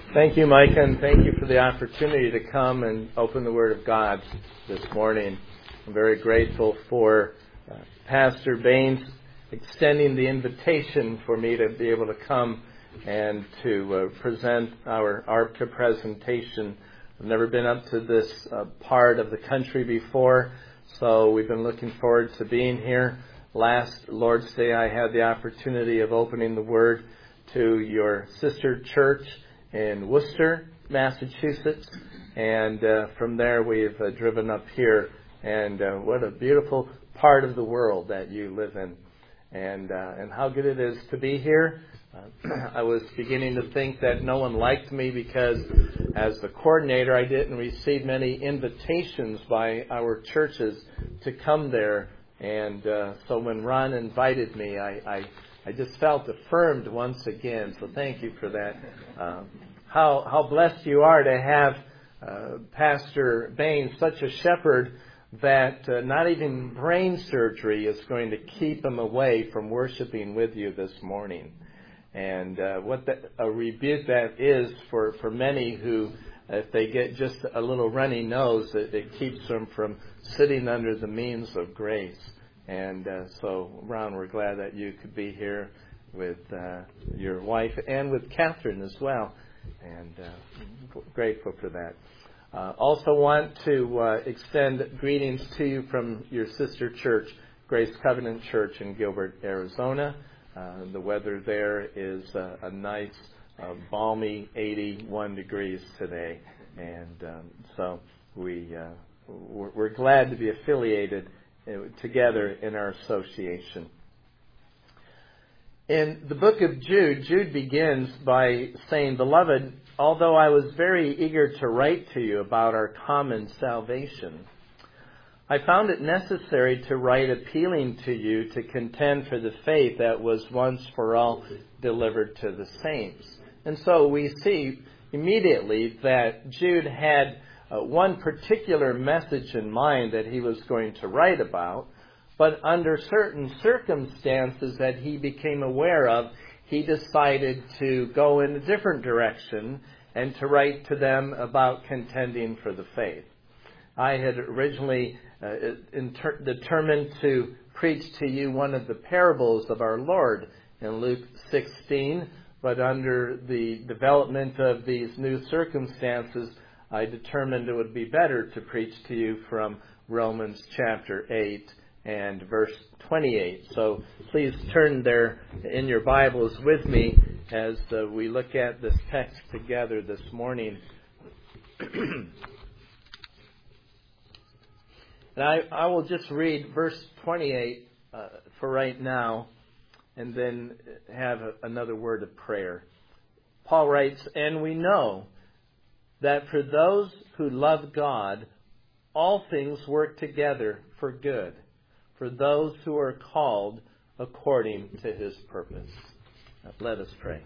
Thank you, Mike, and thank you for the opportunity to come and open the Word of God this morning. I'm very grateful for Pastor Baines extending the invitation for me to be able to come and to present our ARPCA presentation. I've never been up to this part of the country before, so we've been looking forward to being here. Last Lord's Day, I had the opportunity of opening the Word to your sister church in Worcester, Massachusetts, and from there we've driven up here, and what a beautiful part of the world that you live in, and how good it is to be here. I was beginning to think that no one liked me because as the coordinator I didn't receive many invitations by our churches to come there, and so when Ron invited me, I just felt affirmed once again, so thank you for that. How blessed you are to have Pastor Baines, such a shepherd that not even brain surgery is going to keep him away from worshiping with you this morning. And what a rebuke that is for many who, if they get just a little runny nose, it keeps them from sitting under the means of grace. And so, Ron, we're glad that you could be here with your wife and with Catherine as well. And grateful for that. Also want to extend greetings to you from your sister church, Grace Covenant Church in Gilbert, Arizona. The weather there is a nice, balmy 81 degrees today. And so we're glad to be affiliated together in our association. In the book of Jude, Jude begins by saying, "Beloved, although I was very eager to write to you about our common salvation, I found it necessary to write appealing to you to contend for the faith that was once for all delivered to the saints." And so we see immediately that Jude had one particular message in mind that he was going to write about, but under certain circumstances that he became aware of, he decided to go in a different direction and to write to them about contending for the faith. I had originally determined to preach to you one of the parables of our Lord in Luke 16, but under the development of these new circumstances, I determined it would be better to preach to you from Romans chapter 8 and verse 28. So please turn there in your Bibles with me as we look at this text together this morning. And I will just read verse 28 for right now and then have another word of prayer. Paul writes, "And we know that for those who love God, all things work together for good, for those who are called according to His purpose." Let us pray.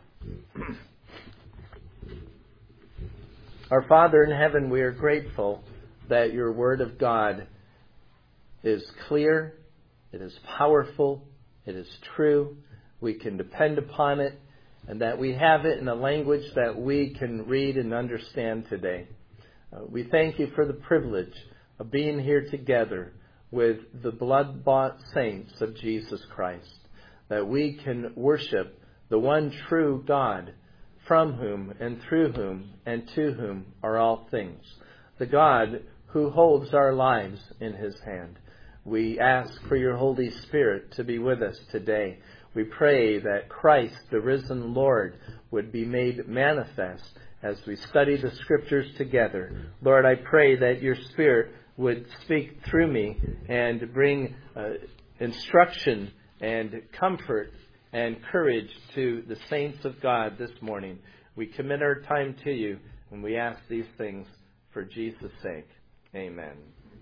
Our Father in heaven, we are grateful that your Word of God is clear, it is powerful, it is true, we can depend upon it, and that we have it in a language that we can read and understand today. We thank you for the privilege of being here together with the blood-bought saints of Jesus Christ, that we can worship the one true God, from whom and through whom and to whom are all things, the God who holds our lives in His hand. We ask for your Holy Spirit to be with us today. We pray that Christ, the risen Lord, would be made manifest as we study the Scriptures together. Lord, I pray that your Spirit would speak through me and bring instruction and comfort and courage to the saints of God this morning. We commit our time to you, and we ask these things for Jesus' sake. Amen.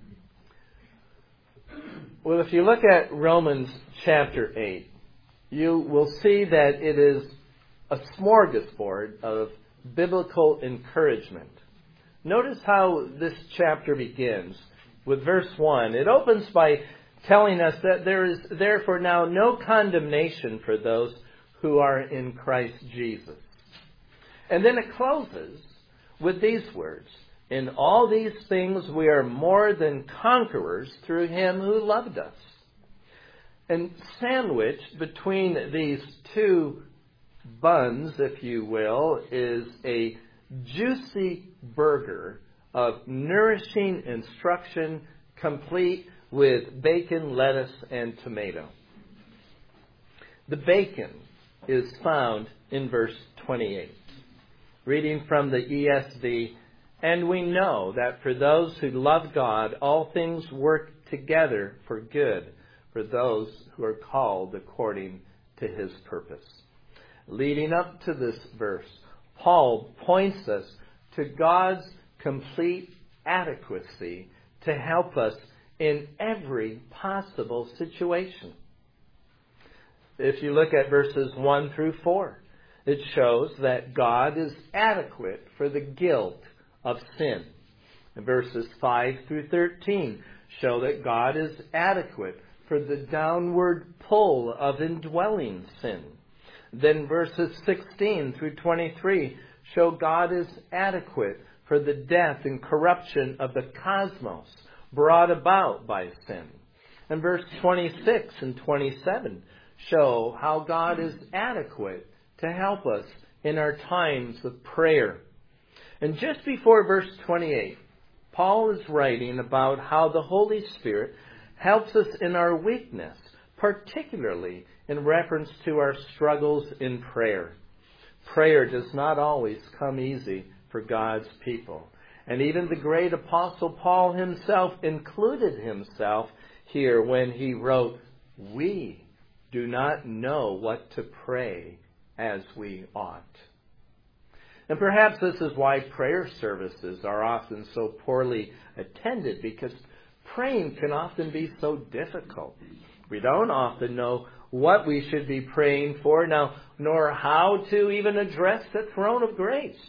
Well, if you look at Romans chapter 8, you will see that it is a smorgasbord of biblical encouragement. Notice how this chapter begins with verse 1. It opens by telling us that there is therefore now no condemnation for those who are in Christ Jesus. And then it closes with these words, "In all these things we are more than conquerors through him who loved us." And sandwiched between these two buns, if you will, is a juicy burger of nourishing instruction, complete with bacon, lettuce, and tomato. The bacon is found in verse 28. Reading from the ESV, "And we know that for those who love God, all things work together for good, for those who are called according to his purpose." Leading up to this verse, Paul points us to God's complete adequacy to help us in every possible situation. If you look at verses 1 through 4, it shows that God is adequate for the guilt of sin. And verses 5 through 13 show that God is adequate for the downward pull of indwelling sin. Then verses 16 through 23 show God is adequate for the death and corruption of the cosmos brought about by sin. And verse 26 and 27 show how God is adequate to help us in our times of prayer. And just before verse 28, Paul is writing about how the Holy Spirit helps us in our weakness, particularly in reference to our struggles in prayer. Prayer does not always come easy for God's people. And even the great Apostle Paul himself included himself here when he wrote, "We do not know what to pray as we ought." And perhaps this is why prayer services are often so poorly attended, because praying can often be so difficult. We don't often know what we should be praying for now, nor how to even address the throne of grace.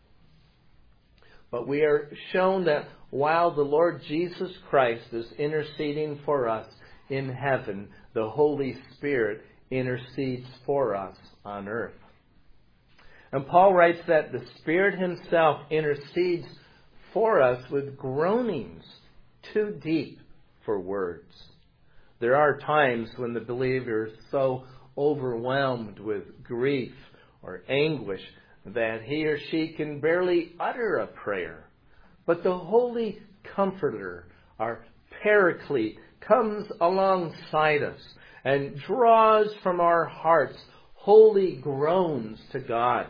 But we are shown that while the Lord Jesus Christ is interceding for us in heaven, the Holy Spirit intercedes for us on earth. And Paul writes that the Spirit himself intercedes for us with groanings too deep for words. There are times when the believer is so overwhelmed with grief or anguish that he or she can barely utter a prayer. But the Holy Comforter, our Paraclete, comes alongside us and draws from our hearts holy groans to God.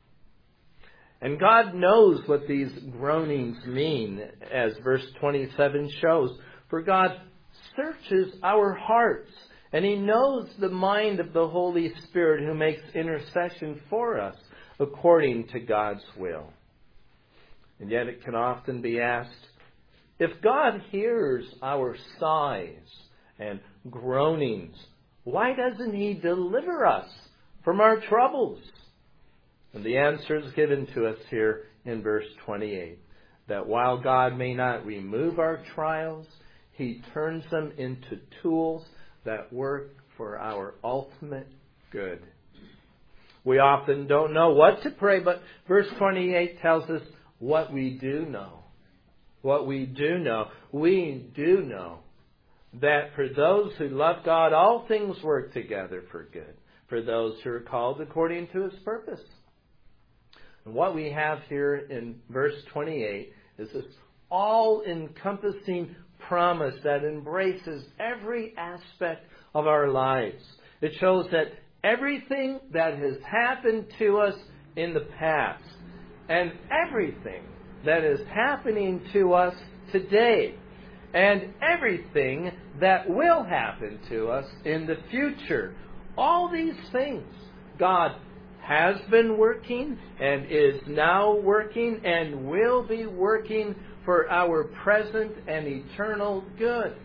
And God knows what these groanings mean, as verse 27 shows. For God searches our hearts, and he knows the mind of the Holy Spirit who makes intercession for us according to God's will. And yet it can often be asked, if God hears our sighs and groanings, why doesn't he deliver us from our troubles? And the answer is given to us here in verse 28, that while God may not remove our trials, he turns them into tools that work for our ultimate good. We often don't know what to pray, but verse 28 tells us what we do know. What we do know. We do know that for those who love God, all things work together for good, for those who are called according to his purpose. And what we have here in verse 28 is this all-encompassing promise that embraces every aspect of our lives. It shows that everything that has happened to us in the past and everything that is happening to us today and everything that will happen to us in the future, all these things God has been working and is now working and will be working for our present and eternal good.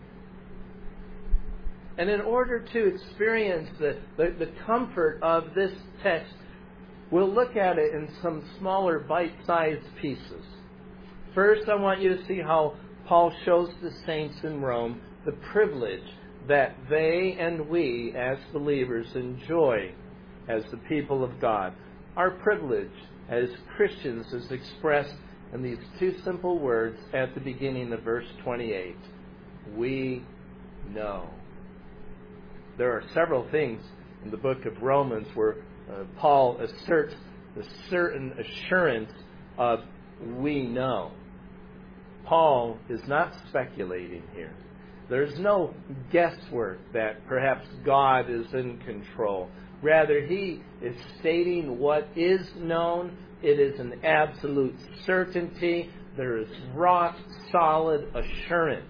And in order to experience the comfort of this text, we'll look at it in some smaller bite-sized pieces. First, I want you to see how Paul shows the saints in Rome the privilege that they and we as believers enjoy as the people of God. Our privilege as Christians is expressed in these two simple words at the beginning of verse 28. We know. There are several things in the book of Romans where Paul asserts a certain assurance of we know. Paul is not speculating here. There's no guesswork that perhaps God is in control. Rather, he is stating what is known. It is an absolute certainty. There is rock solid assurance.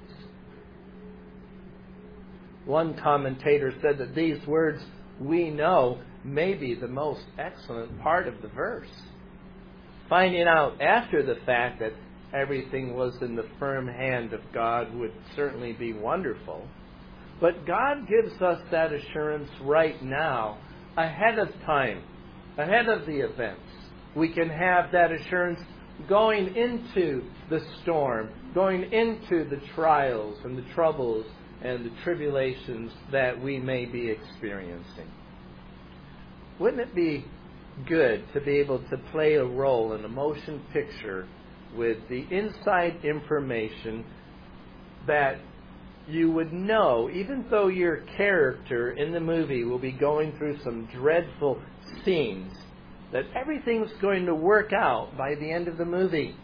One commentator said that these words, we know, may be the most excellent part of the verse. Finding out after the fact that everything was in the firm hand of God would certainly be wonderful. But God gives us that assurance right now, ahead of time, ahead of the events. We can have that assurance going into the storm, going into the trials and the troubles and the tribulations that we may be experiencing. Wouldn't it be good to be able to play a role in a motion picture with the inside information that you would know, even though your character in the movie will be going through some dreadful scenes, that everything's going to work out by the end of the movie?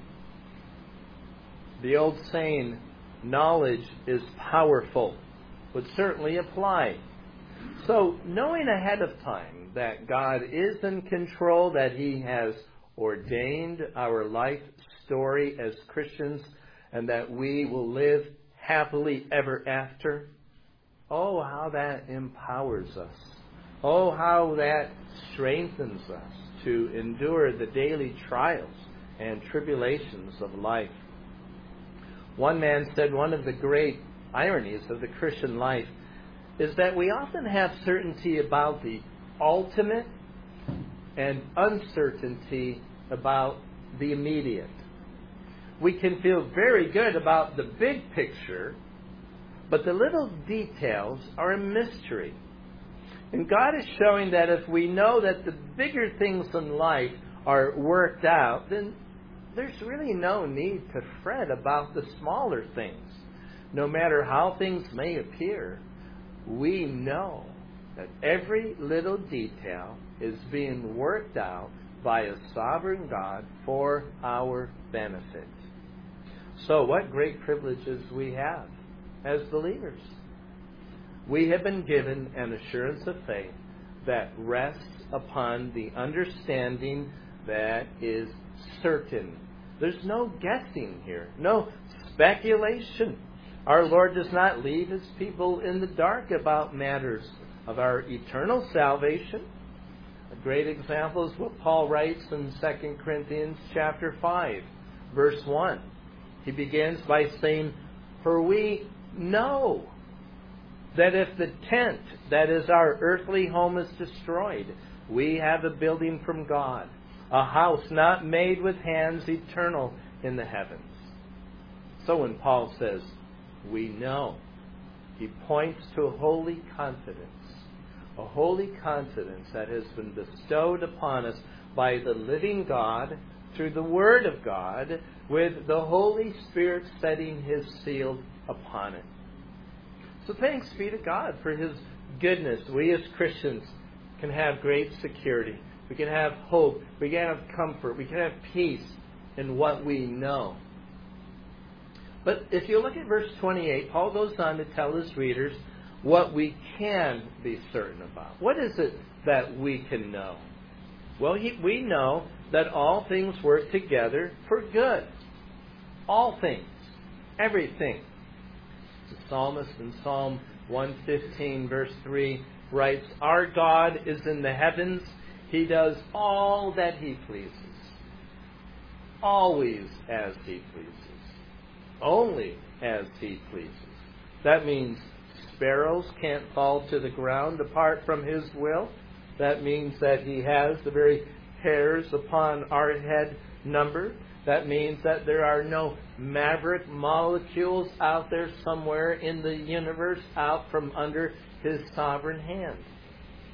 The old saying, knowledge is powerful, would certainly apply. So, knowing ahead of time that God is in control, that He has ordained our life story as Christians, and that we will live happily ever after, oh, how that empowers us. Oh, how that strengthens us to endure the daily trials and tribulations of life. One man said one of the great ironies of the Christian life is that we often have certainty about the ultimate and uncertainty about the immediate. We can feel very good about the big picture, but the little details are a mystery. And God is showing that if we know that the bigger things in life are worked out, then there's really no need to fret about the smaller things. No matter how things may appear, we know that every little detail is being worked out by a sovereign God for our benefit. So what great privileges we have as believers. We have been given an assurance of faith that rests upon the understanding that is certain. There's no guessing here, no speculation. Our Lord does not leave His people in the dark about matters of our eternal salvation. A great example is what Paul writes in 2 Corinthians chapter 5, verse 1. He begins by saying, "For we know that if the tent, that is our earthly home, is destroyed, we have a building from God, a house not made with hands, eternal in the heavens." So when Paul says, we know, he points to a holy confidence that has been bestowed upon us by the living God through the Word of God, with the Holy Spirit setting His seal upon it. So thanks be to God for His goodness. We as Christians can have great security. We can have hope. We can have comfort. We can have peace in what we know. But if you look at verse 28, Paul goes on to tell his readers what we can be certain about. What is it that we can know? Well, we know that all things work together for good. All things. Everything. The psalmist in Psalm 115, verse 3, writes, "Our God is in the heavens. He does all that He pleases. Always as He pleases. Only as He pleases." That means sparrows can't fall to the ground apart from His will. That means that He has the very hairs upon our head numbered. That means that there are no maverick molecules out there somewhere in the universe out from under His sovereign hand.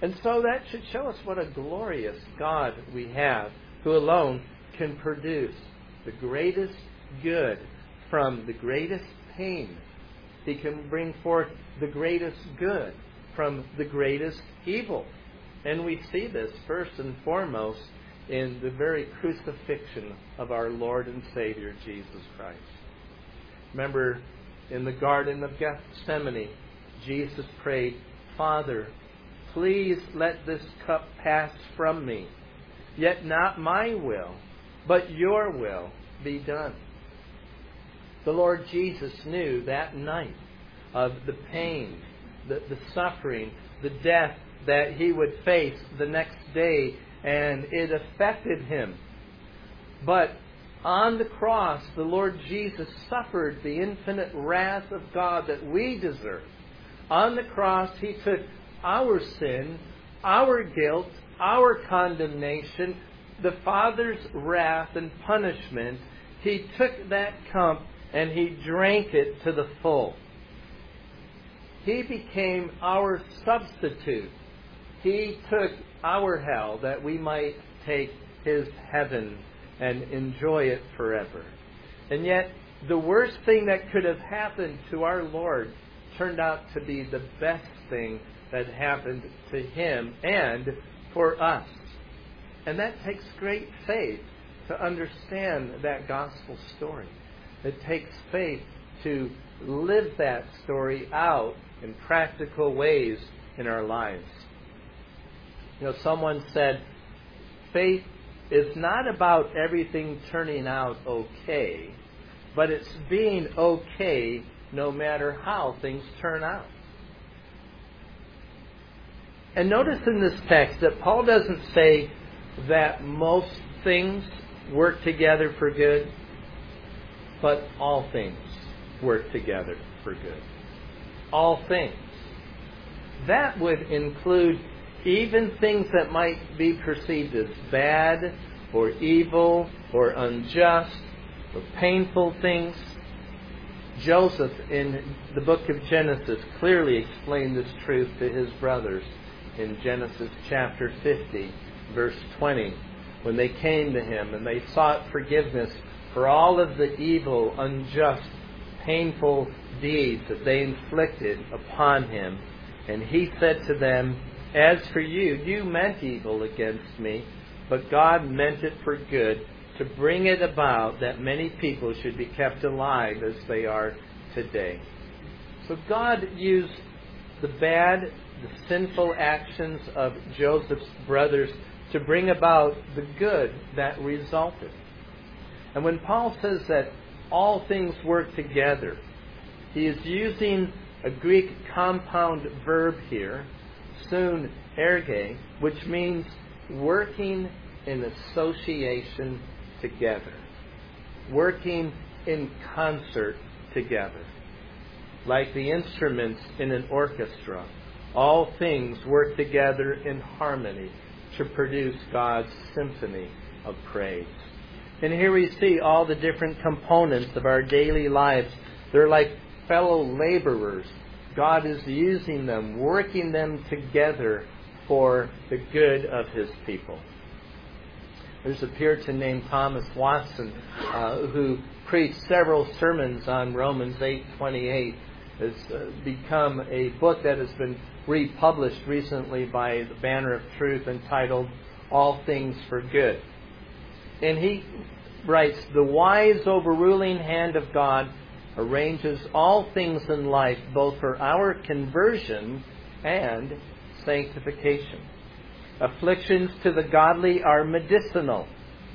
And so that should show us what a glorious God we have, who alone can produce the greatest good from the greatest pain. He can bring forth the greatest good from the greatest evil. And we see this first and foremost in the very crucifixion of our Lord and Savior, Jesus Christ. Remember, in the Garden of Gethsemane, Jesus prayed, "Father, please let this cup pass from me. Yet not my will, but your will be done." The Lord Jesus knew that night of the pain, the suffering, the death that he would face the next day, and it affected him. But on the cross, the Lord Jesus suffered the infinite wrath of God that we deserve. On the cross, he took our sin, our guilt, our condemnation, the Father's wrath and punishment. He took that cup and he drank it to the full. He became our substitute. He took our hell that we might take his heaven and enjoy it forever. And yet, the worst thing that could have happened to our Lord turned out to be the best thing that happened to him and for us. And that takes great faith to understand that gospel story. It takes faith to live that story out in practical ways in our lives. You know, someone said, faith is not about everything turning out okay, but it's being okay no matter how things turn out. And notice in this text that Paul doesn't say that most things work together for good, but all things work together for good. All things. That would include even things that might be perceived as bad or evil or unjust or painful things. Joseph, in the book of Genesis, clearly explained this truth to his brothers in Genesis chapter 50, verse 20, when they came to him and they sought forgiveness for all of the evil, unjust, painful deeds that they inflicted upon him. And he said to them, "As for you, you meant evil against me, but God meant it for good, to bring it about that many people should be kept alive as they are today." So God used the bad, the sinful actions of Joseph's brothers to bring about the good that resulted. And when Paul says that all things work together, he is using a Greek compound verb here, sun erge, which means working in association together, working in concert together. Like the instruments in an orchestra, all things work together in harmony to produce God's symphony of praise. And here we see all the different components of our daily lives. They're like fellow laborers. God is using them, working them together for the good of his people. There's a Puritan named Thomas Watson who preached several sermons on Romans 8:28. It's become a book that has been republished recently by the Banner of Truth, entitled All Things for Good. And he writes, "The wise overruling hand of God arranges all things in life, both for our conversion and sanctification. Afflictions to the godly are medicinal.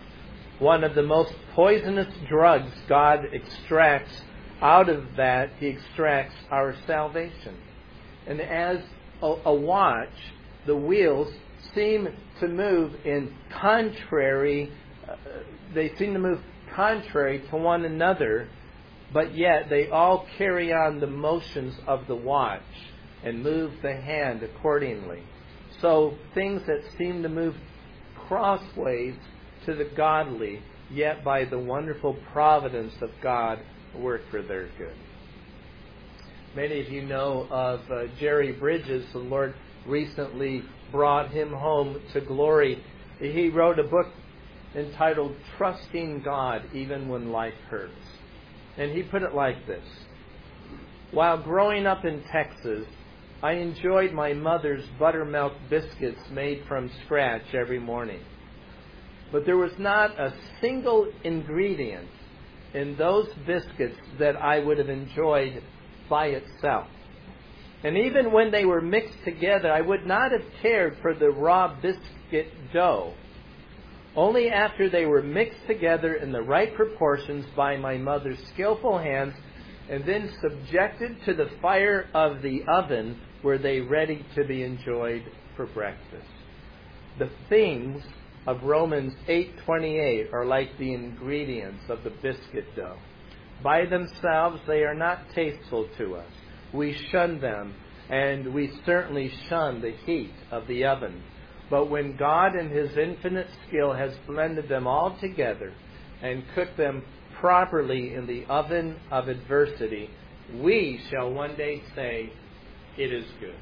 One of the most poisonous drugs God extracts out of that, he extracts our salvation. And as a watch, the wheels seem to move in contrary, they seem to move contrary to one another, but yet they all carry on the motions of the watch and move the hand accordingly. So things that seem to move crossways to the godly, yet by the wonderful providence of God, work for their good." Many of you know of Jerry Bridges. The Lord recently brought him home to glory. He wrote a book entitled Trusting God Even When Life Hurts. And he put it like this: while growing up in Texas, I enjoyed my mother's buttermilk biscuits made from scratch every morning. But there was not a single ingredient in those biscuits that I would have enjoyed by itself. And even when they were mixed together, I would not have cared for the raw biscuit dough. Only after they were mixed together in the right proportions by my mother's skillful hands and then subjected to the fire of the oven were they ready to be enjoyed for breakfast. The things of Romans 8:28 are like the ingredients of the biscuit dough. By themselves, they are not tasteful to us. We shun them, and we certainly shun the heat of the oven. But when God in His infinite skill has blended them all together and cooked them properly in the oven of adversity, we shall one day say, "It is good."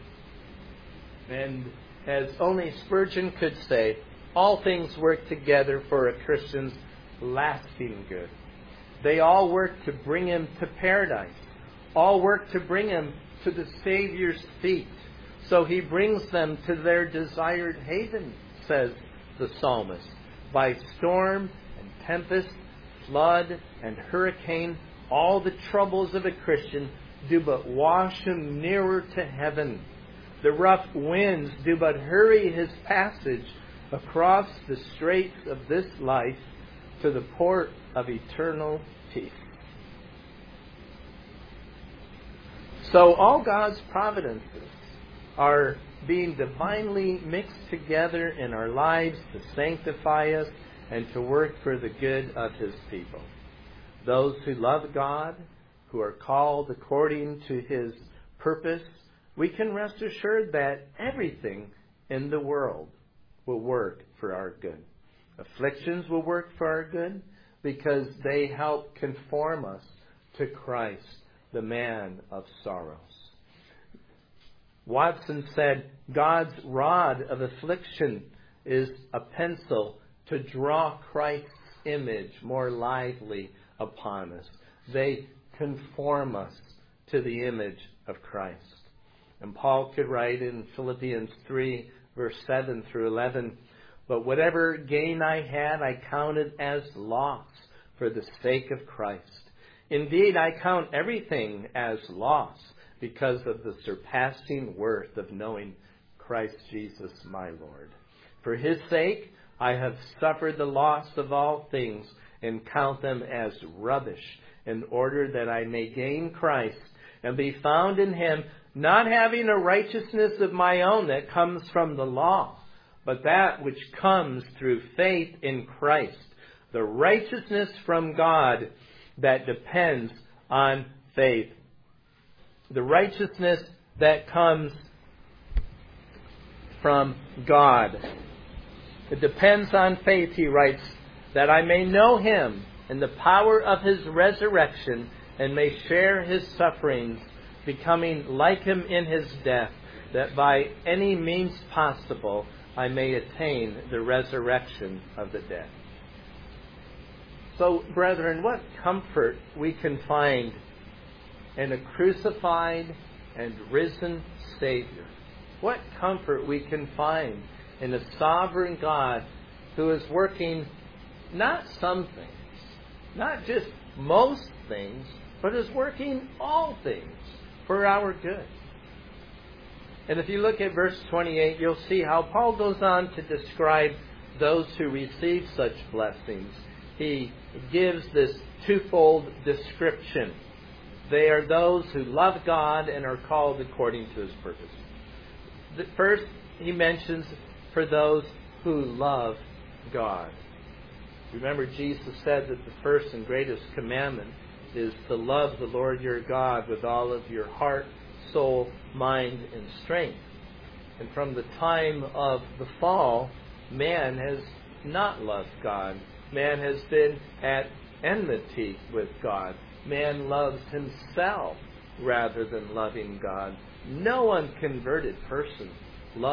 And as only Spurgeon could say, all things work together for a Christian's lasting good. They all work to bring him to paradise. All work to bring him to the Savior's feet. So He brings them to their desired haven, says the psalmist. By storm and tempest, flood and hurricane, all the troubles of a Christian do but wash him nearer to heaven. The rough winds do but hurry his passage across the straits of this life to the port of eternal peace. So all God's providences are being divinely mixed together in our lives to sanctify us and to work for the good of His people. Those who love God, who are called according to His purpose, we can rest assured that everything in the world will work for our good. Afflictions will work for our good because they help conform us to Christ, the man of sorrows. Watson said, God's rod of affliction is a pencil to draw Christ's image more lively upon us. They conform us to the image of Christ. And Paul could write in Philippians 3, verse 7 through 11, "But whatever gain I had, I counted as loss for the sake of Christ. Indeed, I count everything as loss because of the surpassing worth of knowing Christ Jesus my Lord. For His sake, I have suffered the loss of all things and count them as rubbish, in order that I may gain Christ and be found in Him, not having a righteousness of my own that comes from the law, but that which comes through faith in Christ, the righteousness from God that depends on faith." The righteousness that comes from God. It depends on faith, he writes, "that I may know Him in the power of His resurrection and may share His sufferings, becoming like Him in His death, that by any means possible I may attain the resurrection of the dead." So, brethren, what comfort we can find in a crucified and risen Savior. What comfort we can find in a sovereign God who is working not some things, not just most things, but is working all things for our good. And if you look at verse 28, you'll see how Paul goes on to describe those who receive such blessings. He gives this twofold description. They are those who love God and are called according to His purpose. First, he mentions for those who love God. Remember, Jesus said that the first and greatest commandment is to love the Lord your God with all of your heart, soul, mind, and strength. And from the time of the fall, man has not loved God. Man has been at enmity with God. Man loves himself rather than loving God. No unconverted person loves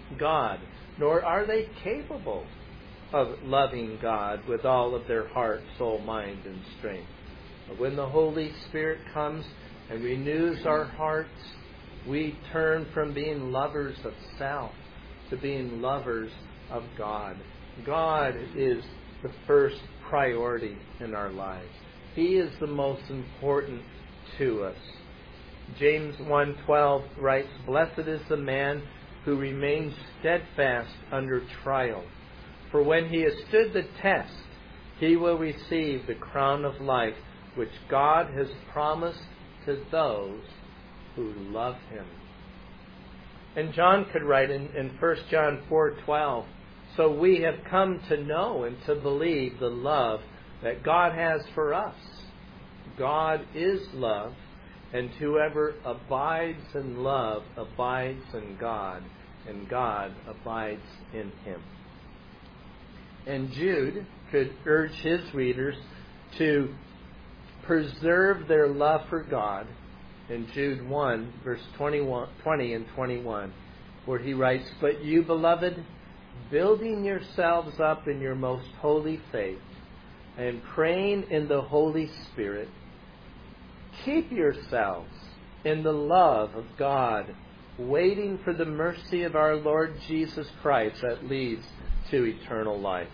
God, nor are they capable of loving God with all of their heart, soul, mind, and strength. But when the Holy Spirit comes and renews our hearts, we turn from being lovers of self to being lovers of God. God is the first priority in our lives. He is the most important to us. James 1:12 writes, "Blessed is the man who remains steadfast under trial. For when he has stood the test, he will receive the crown of life which God has promised to those who love him." And John could write in 1 John 4:12, "So we have come to know and to believe the love that God has for us. God is love, and whoever abides in love abides in God, and God abides in him." And Jude could urge his readers to preserve their love for God in Jude 1, verse 20 and 21, where he writes, "But you, beloved, building yourselves up in your most holy faith, and praying in the Holy Spirit, keep yourselves in the love of God, waiting for the mercy of our Lord Jesus Christ that leads to eternal life."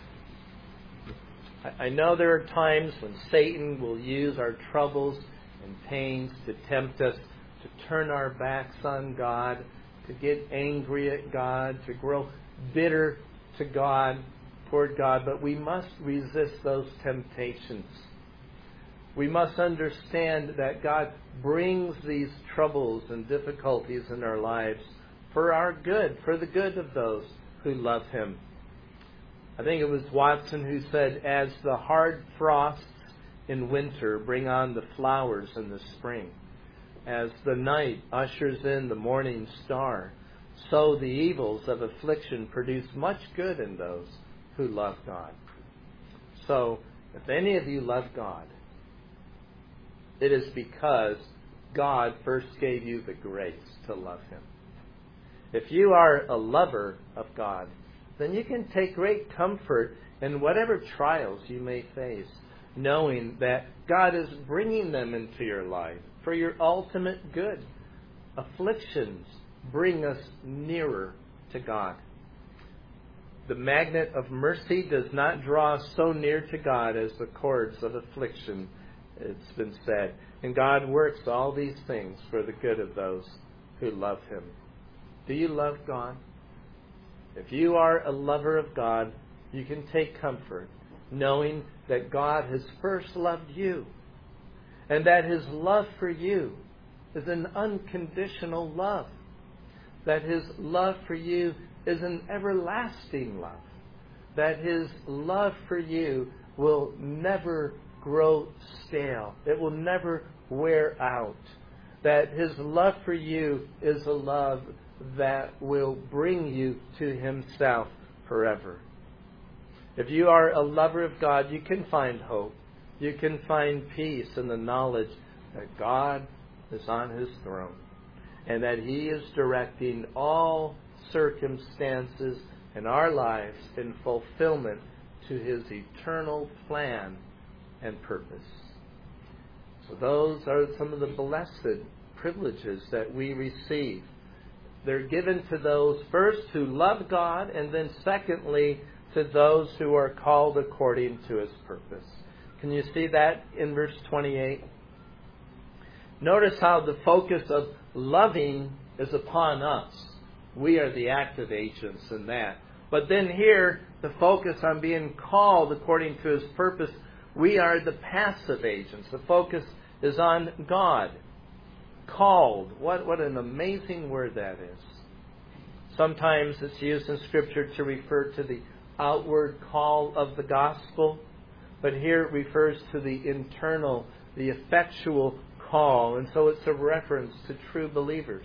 I know there are times when Satan will use our troubles and pains to tempt us to turn our backs on God, to get angry at God, to grow bitter to God, toward God, but we must resist those temptations. We must understand that God brings these troubles and difficulties in our lives for our good, for the good of those who love him. I think it was Watson who said, "As the hard frosts in winter bring on the flowers in the spring, as the night ushers in the morning star, so the evils of affliction produce much good in those who love God." So, if any of you love God, it is because God first gave you the grace to love him. If you are a lover of God, then you can take great comfort in whatever trials you may face, knowing that God is bringing them into your life for your ultimate good. Afflictions bring us nearer to God. The magnet of mercy does not draw us so near to God as the cords of affliction, it's been said. And God works all these things for the good of those who love him. Do you love God? If you are a lover of God, you can take comfort knowing that God has first loved you, and that his love for you is an unconditional love, that his love for you is an everlasting love, that his love for you will never grow stale, it will never wear out, that his love for you is a love that will bring you to himself forever. If you are a lover of God, you can find hope. You can find peace in the knowledge that God is on his throne and that he is directing all circumstances in our lives in fulfillment to his eternal plan and purpose. So those are some of the blessed privileges that we receive. They're given to those first who love God, and then secondly to those who are called according to his purpose. Can you see that in verse 28? Notice how the focus of loving is upon us. We are the active agents in that. But then here, the focus on being called according to his purpose, we are the passive agents. The focus is on God. Called. What an amazing word that is. Sometimes it's used in Scripture to refer to the outward call of the gospel, but here it refers to the internal, the effectual call, and so it's a reference to true believers.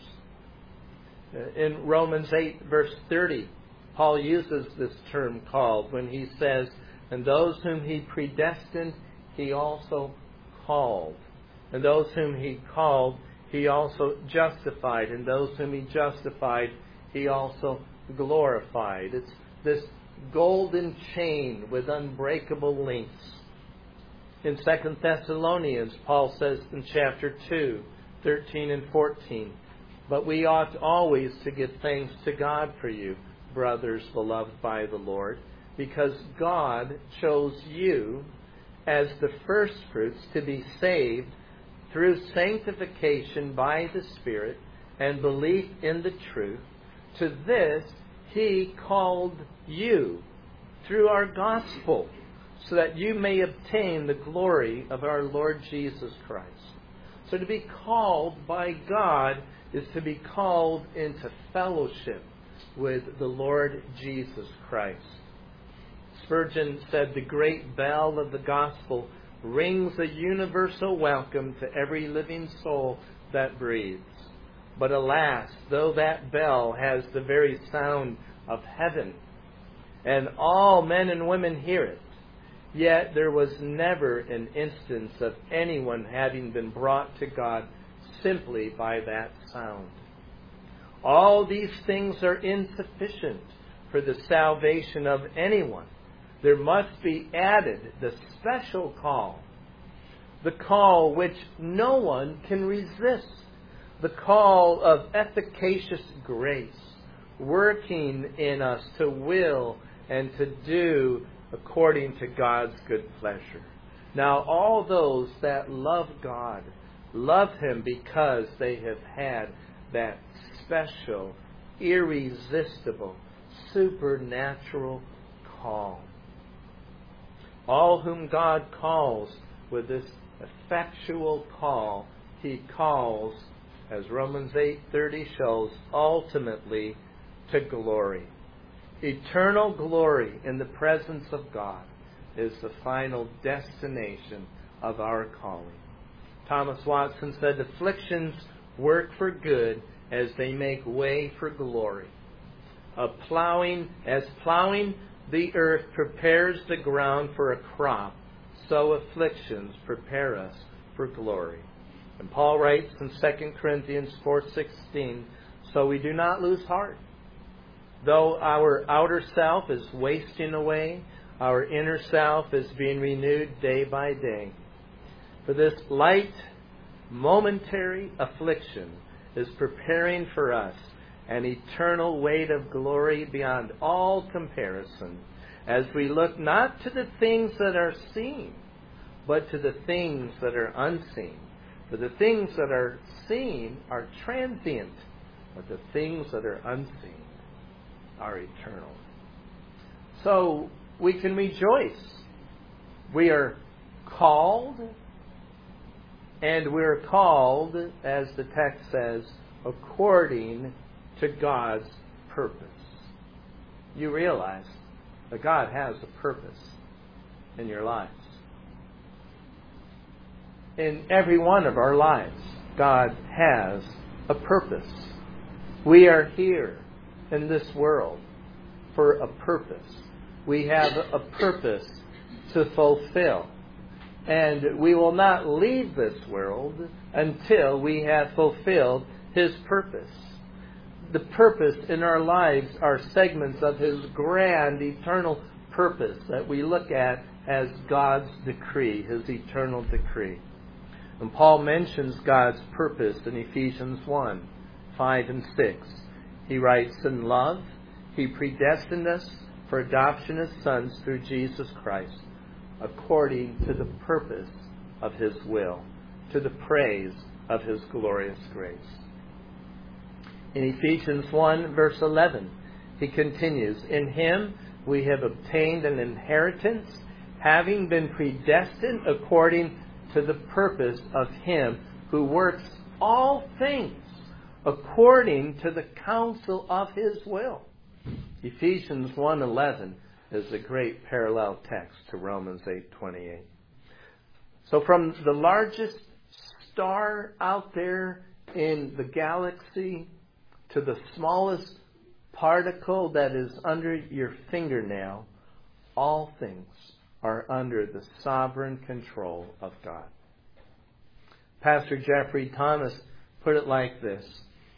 In Romans 8, verse 30, Paul uses this term called when he says, "And those whom he predestined, he also called. And those whom he called, he also justified. And those whom he justified, he also glorified. It's this golden chain with unbreakable links. In 2 Thessalonians, Paul says in chapter 2, 13 and 14, "But we ought always to give thanks to God for you, brothers beloved by the Lord, because God chose you as the firstfruits to be saved through sanctification by the Spirit and belief in the truth. To this He called you through our gospel, so that you may obtain the glory of our Lord Jesus Christ." So to be called by God is to be called into fellowship with the Lord Jesus Christ. Spurgeon said, "The great bell of the gospel rings a universal welcome to every living soul that breathes. But alas, though that bell has the very sound of heaven, and all men and women hear it, yet there was never an instance of anyone having been brought to God simply by that sound. All these things are insufficient for the salvation of anyone. There must be added the special call, the call which no one can resist, the call of efficacious grace, working in us to will and to do according to God's good pleasure." Now all those that love God love Him because they have had that special, irresistible, supernatural call. All whom God calls with this effectual call, He calls, as Romans 8:30 shows, ultimately to glory. Eternal glory in the presence of God is the final destination of our calling. Thomas Watson said, "Afflictions work for good as they make way for glory. As plowing the earth prepares the ground for a crop, so afflictions prepare us for glory." And Paul writes in 2 Corinthians 4:16, "So we do not lose heart. Though our outer self is wasting away, our inner self is being renewed day by day. For this light, momentary affliction is preparing for us an eternal weight of glory beyond all comparison, as we look not to the things that are seen, but to the things that are unseen. For the things that are seen are transient, but the things that are unseen are eternal." So we can rejoice. We are called, and we're called, as the text says, according to God's purpose. You realize that God has a purpose in your lives. In every one of our lives, God has a purpose. We are here in this world for a purpose. We have a purpose to fulfill. And we will not leave this world until we have fulfilled His purpose. The purpose in our lives are segments of His grand eternal purpose that we look at as God's decree, His eternal decree. And Paul mentions God's purpose in Ephesians 1:5 and 6. He writes, "In love, He predestined us for adoption as sons through Jesus Christ, according to the purpose of His will, to the praise of His glorious grace." In Ephesians 1, verse 11, he continues, "In Him we have obtained an inheritance, having been predestined according to the purpose of Him who works all things according to the counsel of His will." Ephesians 1:11 is a great parallel text to Romans 8:28. So from the largest star out there in the galaxy to the smallest particle that is under your fingernail, all things are under the sovereign control of God. Pastor Jeffrey Thomas put it like this: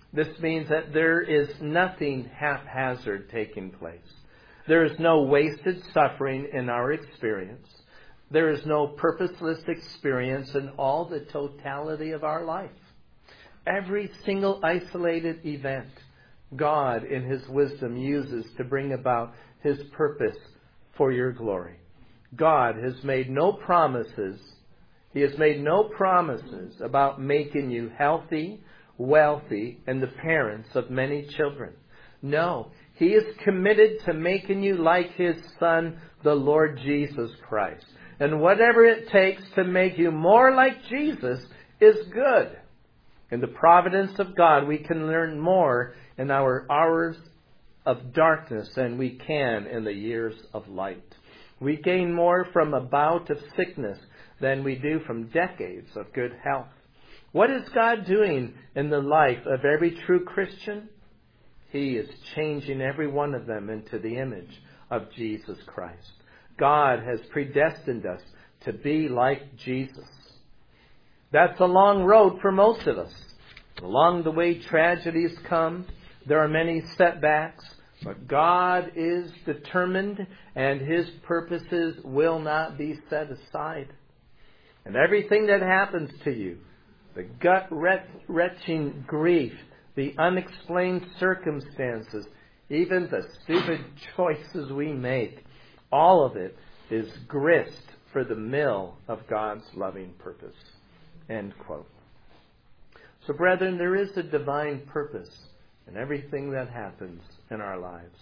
This means that there is nothing haphazard taking place. There is no wasted suffering in our experience. There is no purposeless experience in all the totality of our life. Every single isolated event, God in His wisdom uses to bring about His purpose for your glory. God has made no promises. He has made no promises about making you healthy, wealthy, and the parents of many children. No, He is committed to making you like His Son, the Lord Jesus Christ. And whatever it takes to make you more like Jesus is good. In the providence of God, we can learn more in our hours of darkness than we can in the years of light. We gain more from a bout of sickness than we do from decades of good health. What is God doing in the life of every true Christian? He is changing every one of them into the image of Jesus Christ. God has predestined us to be like Jesus. That's a long road for most of us. Along the way, tragedies come. There are many setbacks. But God is determined, and His purposes will not be set aside. And everything that happens to you, the gut-wrenching grief, the unexplained circumstances, even the stupid choices we make, all of it is grist for the mill of God's loving purpose. End quote. So, brethren, there is a divine purpose in everything that happens in our lives.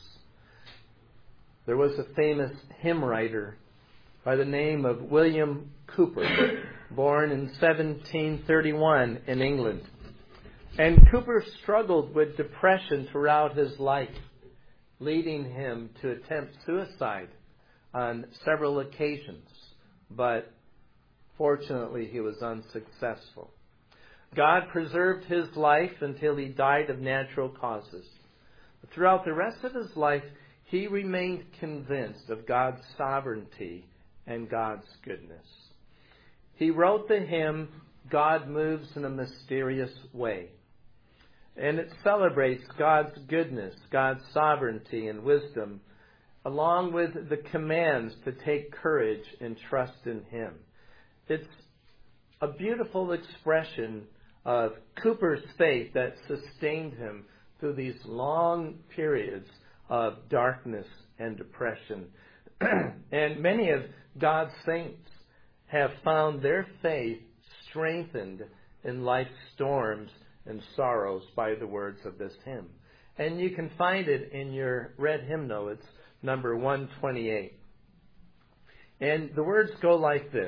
There was a famous hymn writer by the name of William Cowper, born in 1731 in England. And Cowper struggled with depression throughout his life, leading him to attempt suicide on several occasions. But fortunately, he was unsuccessful. God preserved his life until he died of natural causes. Throughout the rest of his life, he remained convinced of God's sovereignty and God's goodness. He wrote the hymn, God Moves in a Mysterious Way. And it celebrates God's goodness, God's sovereignty and wisdom, along with the commands to take courage and trust in Him. It's a beautiful expression of Cowper's faith that sustained him through these long periods of darkness and depression. And many of God's saints have found their faith strengthened in life's storms and sorrows by the words of this hymn. And you can find it in your red hymnal. It's number 128. And the words go like this.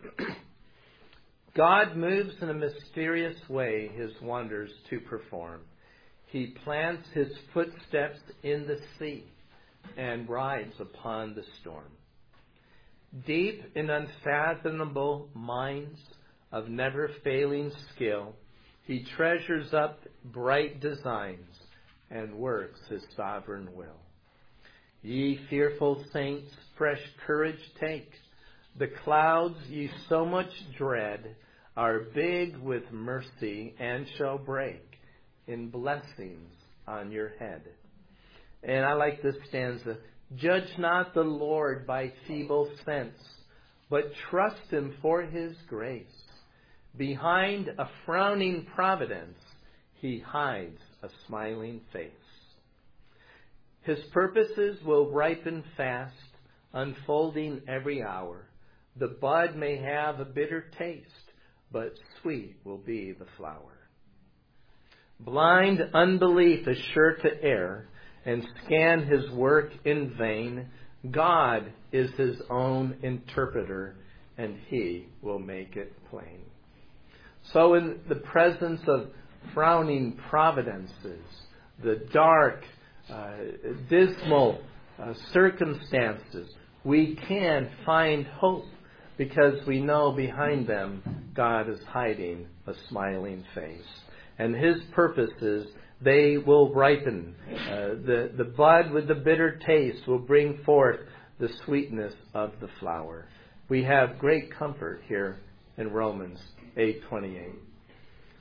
God moves in a mysterious way His wonders to perform. He plants His footsteps in the sea and rides upon the storm. Deep in unfathomable mines of never-failing skill, He treasures up bright designs and works His sovereign will. Ye fearful saints, fresh courage take. The clouds ye so much dread are big with mercy and shall break in blessings on your head. And I like this stanza. Judge not the Lord by feeble sense, but trust Him for His grace. Behind a frowning providence, He hides a smiling face. His purposes will ripen fast, unfolding every hour. The bud may have a bitter taste, but sweet will be the flower. Blind unbelief is sure to err and scan His work in vain. God is His own interpreter, and He will make it plain. So in the presence of frowning providences, the dark, dismal circumstances, we can find hope because we know behind them God is hiding a smiling face. And His purposes, they will ripen. The bud with the bitter taste will bring forth the sweetness of the flower. We have great comfort here in Romans 8:28.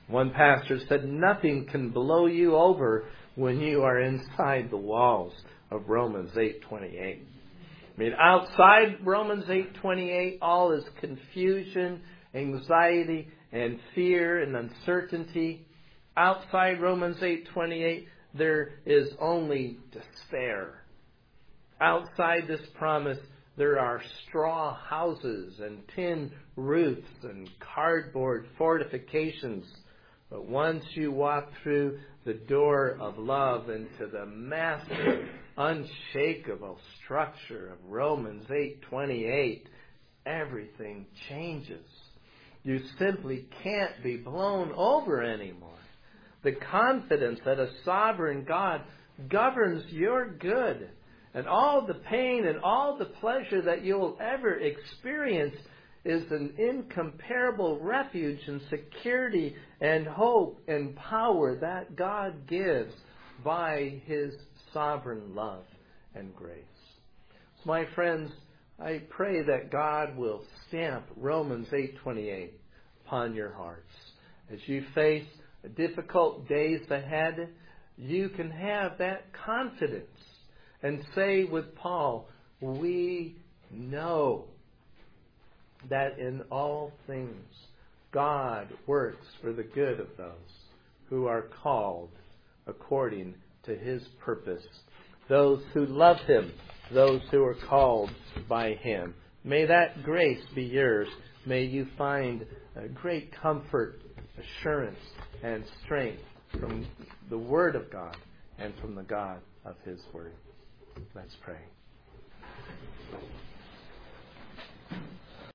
One pastor said, nothing can blow you over when you are inside the walls of Romans 8:28. I mean, outside Romans 8:28, all is confusion, anxiety, and fear and uncertainty. Outside Romans 8:28, there is only despair. Outside this promise, there are straw houses and tin roofs and cardboard fortifications. But once you walk through the door of love into the massive, unshakable structure of Romans 8:28, everything changes. You simply can't be blown over anymore. The confidence that a sovereign God governs your good, and all the pain and all the pleasure that you'll ever experience is an incomparable refuge and security and hope and power that God gives by His sovereign love and grace. So my friends, I pray that God will stamp Romans 8:28 upon your hearts. As you face difficult days ahead, you can have that confidence and say with Paul, we know that in all things God works for the good of those who are called according to His purpose, those who love Him, those who are called by Him. May that grace be yours. May you find great comfort, assurance, and strength from the Word of God and from the God of His Word. Let's pray.